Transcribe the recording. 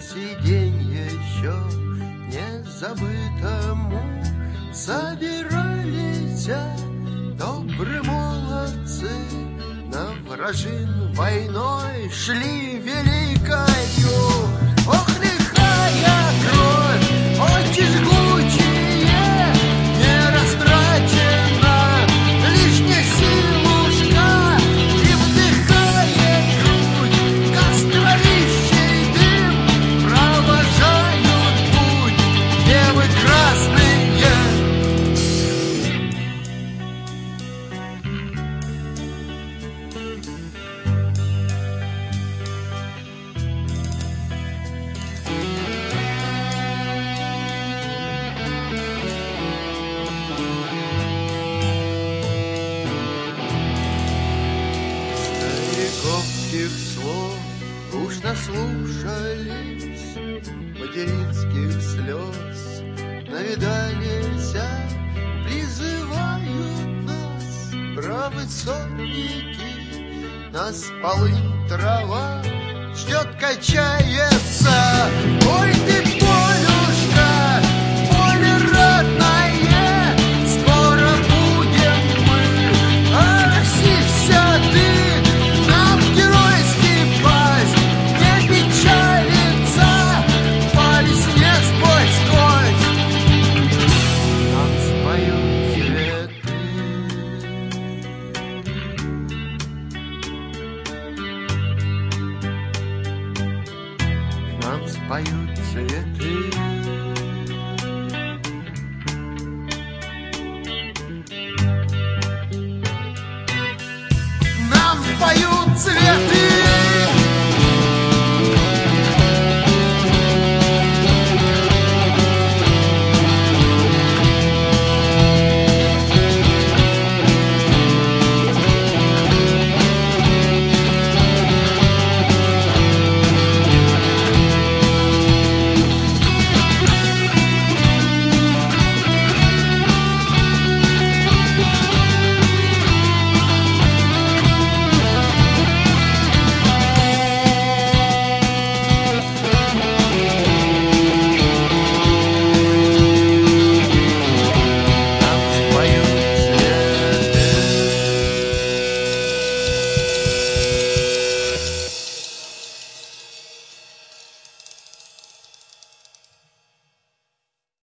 сей день еще не забытому собирались добрые молодцы, на вражин войной шли великою. Ох, лихая кровь, очи жгучие, не растрачена лишняя силушка, и вдыхая грудь костровищей дым, провожают путь девы красные. Стариковских слов уж наслушались, материнских слез навидались, призывают нас бравы сотники, нас полынь трава ждет, качается. Ой, ты, полюшка, поле родное, скоро будем мы, оросишься ты, нам геройский пасть не печалится, по весне сквозь сквозь нам споют цветы. Нам споют цветы.